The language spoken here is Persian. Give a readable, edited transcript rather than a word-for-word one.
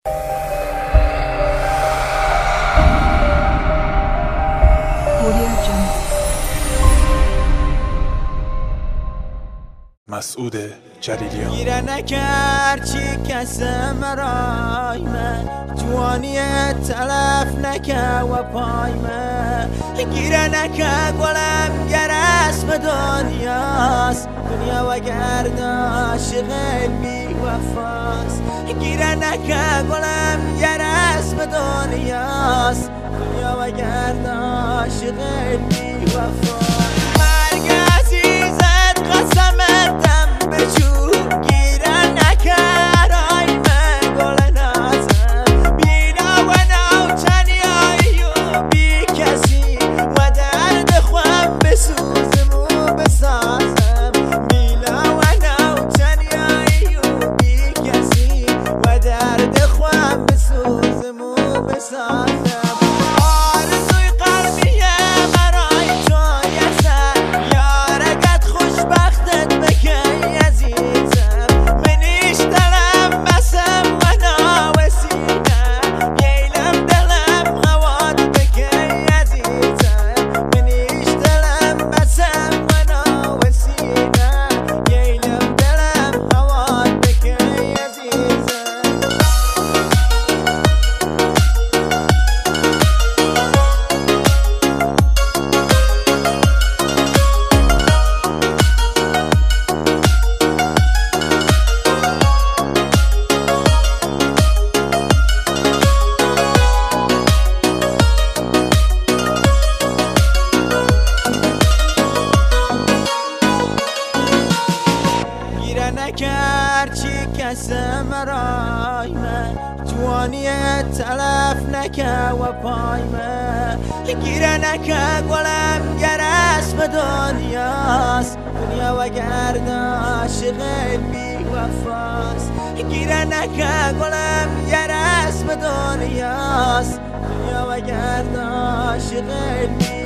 مسعود جلیلیان. گیره نکرد چی کس مرای من، جوانی تلف نکه و پای من. گیره نکه گلم گر اسم دنیاست، دنیا و گرد عاشق بی وفاست. گیره نکه گلم گر اسم دنیاست، دنیا و گرد عاشق بی وفاست. مرگ عزیزت قسمت دم بجو، گیره نکر آی من گل نازم. بینا و نوتنیایی و بی کسی، و درد خوام بسوزم و بسازم. بینا و نوتنیایی و بی کسی، و درد خوام بسوزم و بسازم. نکرد چی کس مرای من، جوانی تلف نکه و پای من. گیره نکه گلم گر اسم دنیاست، دنیا و گرد عاشق بی وفاست. گیره نکه گلم گر اسم دنیاست، دنیا و گرد عاشق بی